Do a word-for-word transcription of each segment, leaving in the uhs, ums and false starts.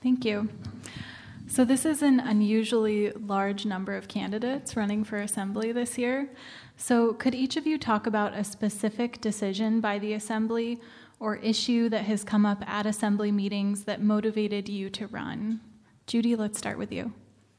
Thank you. So this is an unusually large number of candidates running for Assembly this year. So could each of you talk about a specific decision by the Assembly or issue that has come up at Assembly meetings that motivated you to run? Judy, let's start with you.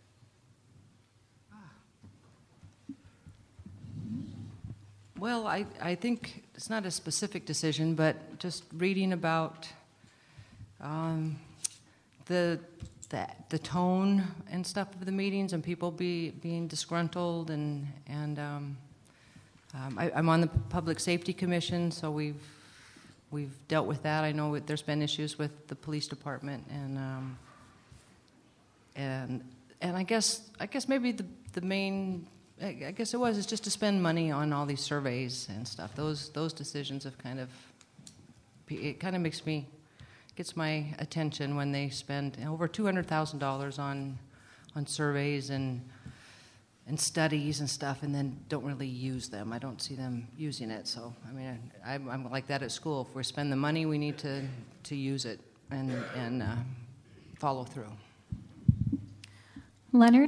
Well, I, I think it's not a specific decision, but just reading about um, the, the the tone and stuff of the meetings and people be being disgruntled, and and um, um, I, I'm on the Public Safety Commission, so we've we've dealt with that. I know there's been issues with the police department, and um, and and I guess I guess maybe the the main. I guess it was, is just to spend money on all these surveys and stuff. Those those decisions have kind of, it kind of makes me, gets my attention when they spend over two hundred thousand dollars on on surveys and and studies and stuff, and then don't really use them. I don't see them using it. So, I mean, I, I'm, I'm like that at school. If we spend the money, we need to, to use it and, and uh, follow through. Leonard?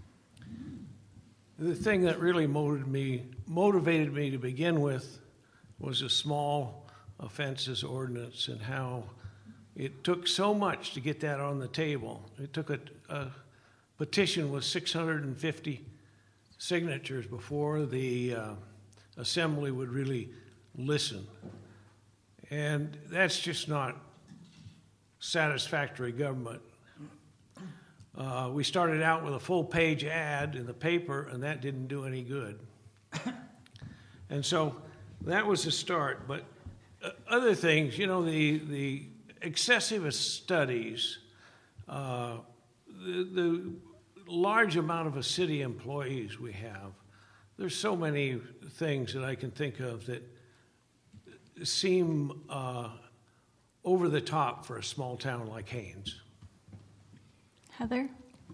The thing that really motivated me, motivated me to begin with was a small offenses ordinance and how it took so much to get that on the table. It took a, a petition with six hundred fifty signatures before the uh, Assembly would really listen. And that's just not satisfactory government. Uh, we started out with a full-page ad in the paper, and that didn't do any good. And so that was the start. But uh, other things, you know, the the excessive studies, uh, the, the large amount of a city employees we have. There's so many things that I can think of that seem uh, over the top for a small town like Haines. Heather?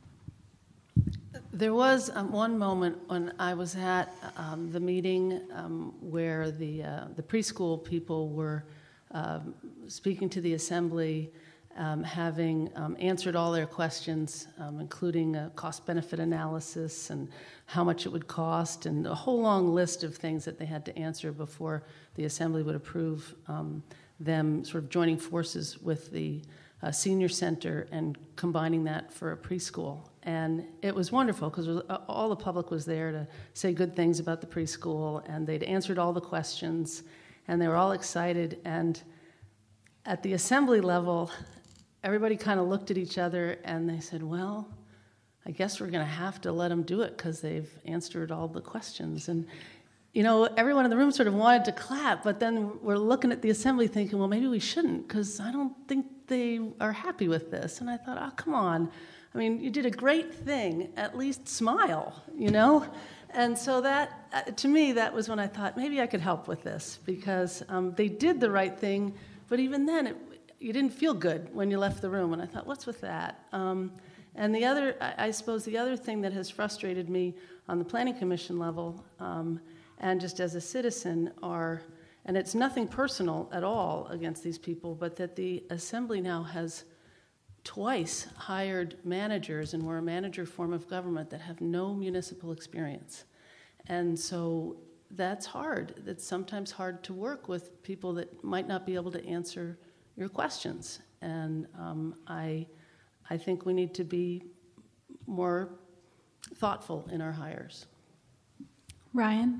There was um, one moment when I was at um, the meeting um, where the uh, the preschool people were um, speaking to the Assembly, um, having um, answered all their questions, um, including a cost-benefit analysis and how much it would cost, and a whole long list of things that they had to answer before the Assembly would approve um, them sort of joining forces with the Uh, senior center and combining that for a preschool. And it was wonderful because all the public was there to say good things about the preschool, and they'd answered all the questions, and they were all excited. And at the Assembly level, everybody kind of looked at each other and they said, well, I guess we're going to have to let them do it because they've answered all the questions. And you know, everyone in the room sort of wanted to clap, but then we're looking at the Assembly thinking, well, maybe we shouldn't, because I don't think they are happy with this. And I thought, oh, come on. I mean, you did a great thing. At least smile, you know? And so that, uh, to me, that was when I thought, maybe I could help with this, because um, they did the right thing, but even then, it, you didn't feel good when you left the room. And I thought, what's with that? Um, and the other, I, I suppose the other thing that has frustrated me on the Planning Commission level, um, and just as a citizen, are, and it's nothing personal at all against these people, but that the Assembly now has twice hired managers, and we're a manager form of government, that have no municipal experience. And so that's hard. It's sometimes hard to work with people that might not be able to answer your questions. And um, I, I think we need to be more thoughtful in our hires. Ryan?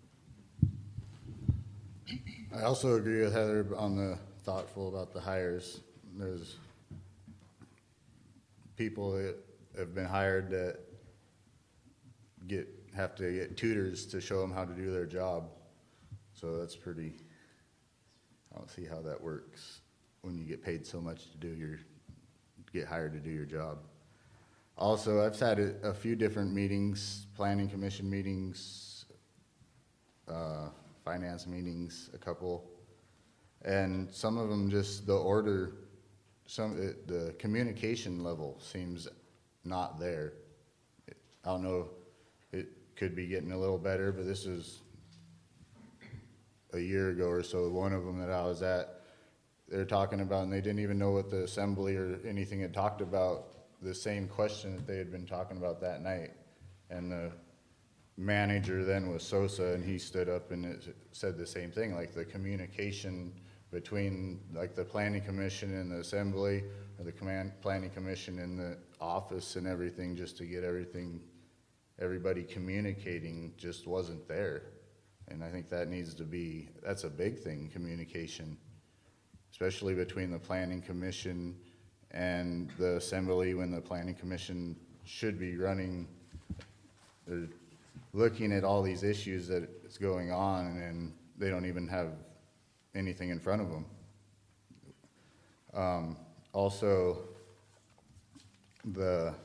I also agree with Heather on the thoughtful about the hires. There's people that have been hired that get have to get tutors to show them how to do their job. So that's pretty, I don't see how that works when you get paid so much to do your, get hired to do your job. Also, I've had a, a few different meetings, planning commission meetings, uh, finance meetings, a couple, and some of them just the order, some it, the communication level seems not there. I don't know, it could be getting a little better, but this is a year ago or so. One of them that I was at, they're talking about, and they didn't even know what the assembly or anything had talked about, the same question that they had been talking about that night. And the manager then was Sosa, and he stood up and it said the same thing, like the communication between like the planning commission and the assembly, or the command planning commission and the office and everything, just to get everything, everybody communicating, just wasn't there. And I think that needs to be, that's a big thing, communication, especially between the planning commission and the assembly, when the planning commission should be running, they're looking at all these issues that is going on, and they don't even have anything in front of them. Um, also, the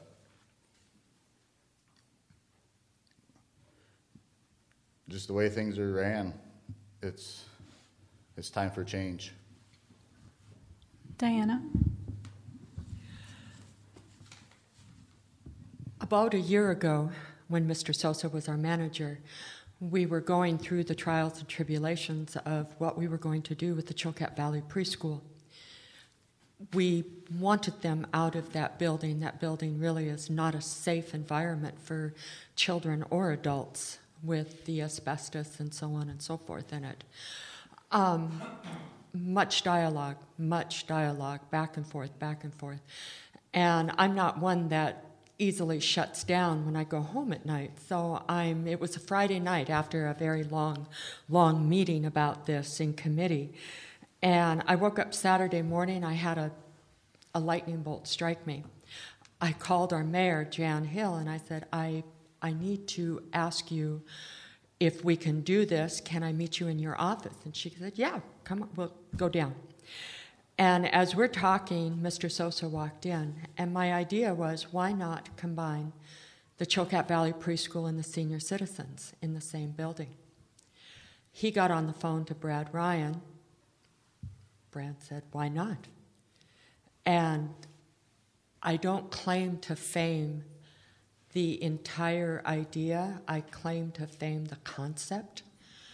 just the way things are ran, it's it's time for change. Diana? About a year ago, when Mister Sosa was our manager, we were going through the trials and tribulations of what we were going to do with the Chilkat Valley Preschool. We wanted them out of that building. That building really is not a safe environment for children or adults, with the asbestos and so on and so forth in it. Um, much dialogue, much dialogue, back and forth, back and forth. And I'm not one that easily shuts down when I go home at night. So I'm. It was a Friday night after a very long, long meeting about this in committee. And I woke up Saturday morning, I had a, a lightning bolt strike me. I called our mayor, Jan Hill, and I said, I I need to ask you if we can do this. Can I meet you in your office? And she said, yeah, come on, we'll go down. And as we're talking, Mister Sosa walked in, and my idea was, why not combine the Chilkat Valley Preschool and the senior citizens in the same building? He got on the phone to Brad Ryan. Brad said, why not? And I don't claim to fame the entire idea. I claim to fame the concept.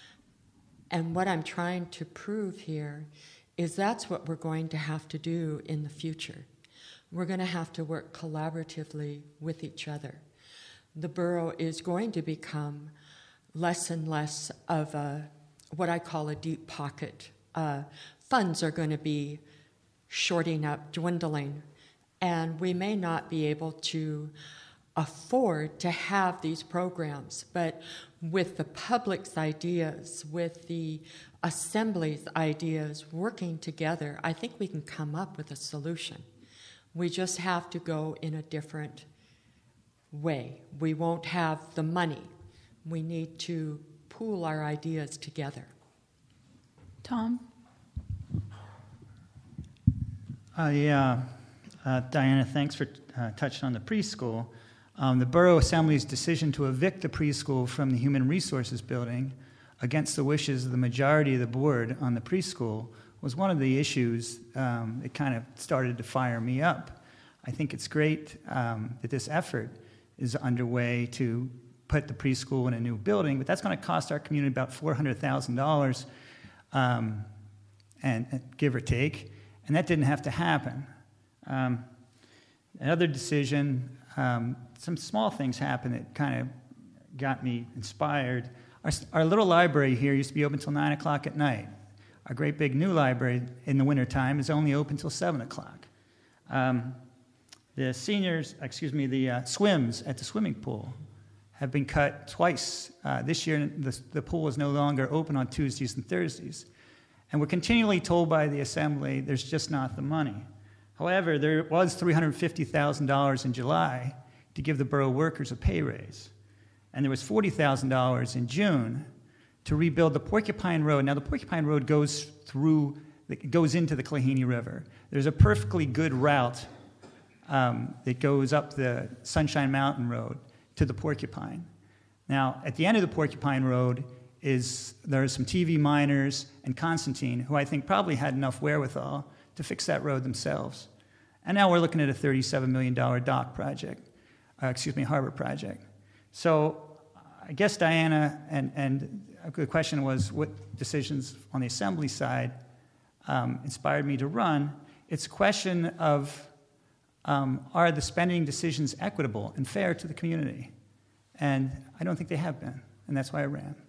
And what I'm trying to prove here is that's what we're going to have to do in the future. We're going to have to work collaboratively with each other. The borough is going to become less and less of a, what I call a deep pocket. Uh, funds are going to be shorting up, dwindling, and we may not be able to afford to have these programs, but with the public's ideas, with the assembly's ideas working together, I think we can come up with a solution. We just have to go in a different way. We won't have the money. We need to pool our ideas together. Tom? Uh, yeah, uh, Diana, thanks for uh, touching on the preschool. Um, the Borough Assembly's decision to evict the preschool from the Human Resources Building against the wishes of the majority of the board on the preschool was one of the issues um, that kind of started to fire me up. I think it's great um, that this effort is underway to put the preschool in a new building, but that's going to cost our community about four hundred thousand dollars, um, and, and give or take, and that didn't have to happen. Um, another decision, um, some small things happened that kind of got me inspired. Our, our little library here used to be open till nine o'clock at night. Our great big new library in the wintertime is only open till seven o'clock. Um, the seniors, excuse me, the uh, swims at the swimming pool have been cut twice. Uh, this year, the, the pool is no longer open on Tuesdays and Thursdays. And we're continually told by the Assembly there's just not the money. However, there was three hundred fifty thousand dollars in July to give the borough workers a pay raise. And there was forty thousand dollars in June to rebuild the Porcupine Road. Now, the Porcupine Road goes through, it goes into the Klahini River. There's a perfectly good route um, that goes up the Sunshine Mountain Road to the Porcupine. Now, at the end of the Porcupine Road is there are some T V miners and Constantine, who I think probably had enough wherewithal to fix that road themselves. And now we're looking at a thirty-seven million dollars dock project, uh, excuse me, harbor project. So I guess, Diana, and, and the question was what decisions on the Assembly side um, inspired me to run. It's a question of um, are the spending decisions equitable and fair to the community? And I don't think they have been, and that's why I ran.